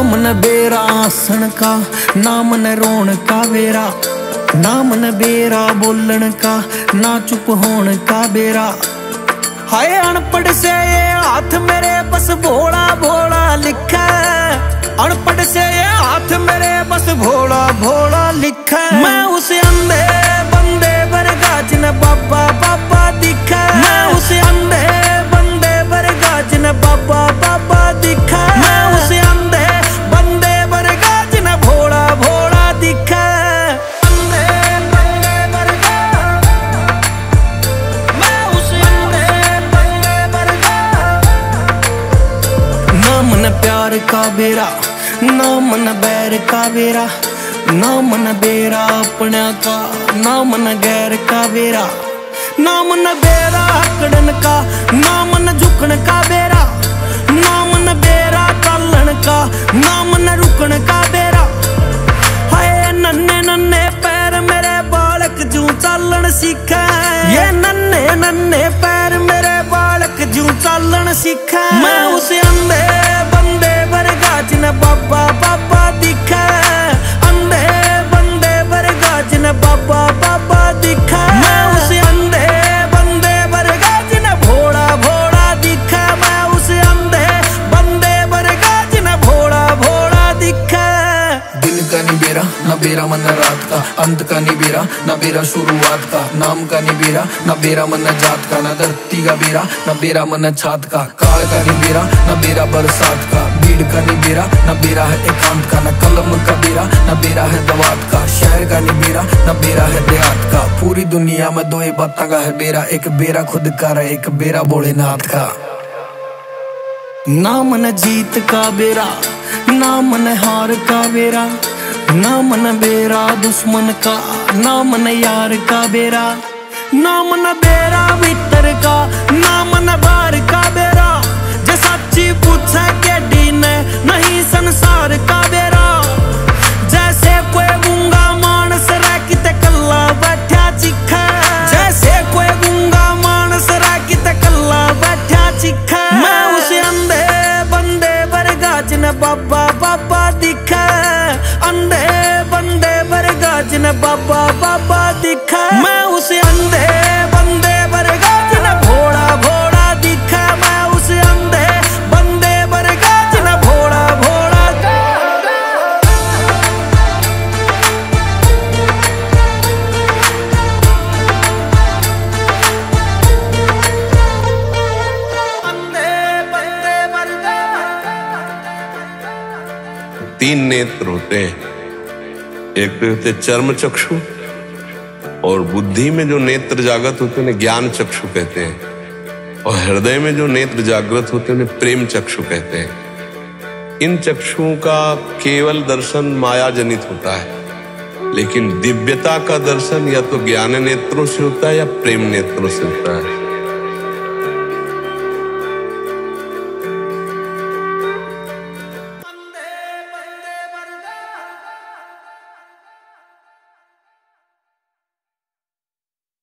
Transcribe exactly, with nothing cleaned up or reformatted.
मन बेरा आसन का, ना मन रोन का बेरा, ना मन बेरा बोलन का, ना चुप होने का बेरा। हाय अनपढ़ से ये हाथ मेरे बस भोला भोला लिखा, अनपढ़ से ये हाथ मेरे बस भोला भोला लिखा। मैं उस अंधे बंदे वर्गा जिन्हें बाबा बाबा दिखा, मैं उस अंधे बंदे वर्गा जिन्हें बाबा बाबा दिखा, मैं उस अंधे बंदे वर्गा जिन्हें भोला भोला दिखा। ना मन प्यार का बेरा, ना मन बैर का बेरा, ना मन बेरा अपना का, ना मन गैर का बेरा, ना मन बेरा हकड़न का, ना मन झुकन का बेरा, ना मन बेरा चलन का, ना मन रुकन का बेरा। हाय नन्हे नन्हे पैर मेरे बालक जू चलन सीखा, ये नन्हे नन्हे पैर मेरे बालक जू चलन सीखा। मैं उस अंधे बंदे वर्गा जिन्हें बाबा बाबा दिखा, अंधे बंदे वर्गा जिन्हें बाबा बाबा दिखा। मैं उस अंधे बंदे वर्गा जिन्हें भोला भोला दिखा, मैं उस अंधे बंदे वर्गा जिन्हें भोला भोला दिखा। दिन का नहीं बेरा, ना बेरा मन रात का, अंत का नहीं बेरा, ना बेरा शुरुआत का, नाम का नहीं बेरा, ना बेरा मन जात का, ना धरती का बेरा, ना बेरा मन छात का, काल का नहीं बेरा, ना बेरा बरसात का, भीड़ का नहीं बेरा, ना बेरा है एकांत का, ना कलम का बेरा, ना बेरा है दवात का, शहर का नहीं बेरा, ना बेरा है देहात का। पूरी दुनिया में दो ही बातों का है बेरा, एक बेरा खुद का है, एक बेरा भोलेनाथ का। ना मन जीत का बेरा, ना मन हार का बेरा, ना मन बेरा दुश्मन का, ना मन यार का बेरा, ना मन बेरा भीतर का, ना मन बाहर का बेरा। जे सच्ची पूछे के डी ने नहीं संसार का बेरा, जैसे कोई गूंगा मानस रह किते कल्ला बैठा चिखा, जैसे कोई गूंगा मानस रह किते कल्ला बैठा चिखा। मैं उस अंधे बंदे वर्गा जिन्हें बाबा बाबा दिखा, अंधे बंदे वर्गा जिन्हें बाबा बाबा दिखा। मैं उस अंधे बंदे वर्गा जिन्हें भोला भोला दिखा, मैं उस अंधे बंदे वर्गा जिन्हें भोला भोला। तीन नेत्र होते हैं, एक तो होते चर्म चक्षु, और बुद्धि में जो नेत्र जागृत होते हैं ज्ञान चक्षु कहते हैं, और हृदय में जो नेत्र जागृत होते हैं प्रेम चक्षु कहते हैं। इन चक्षुओं का केवल दर्शन माया जनित होता है, लेकिन दिव्यता का दर्शन या तो ज्ञान नेत्रों से होता है या प्रेम नेत्रों से होता है।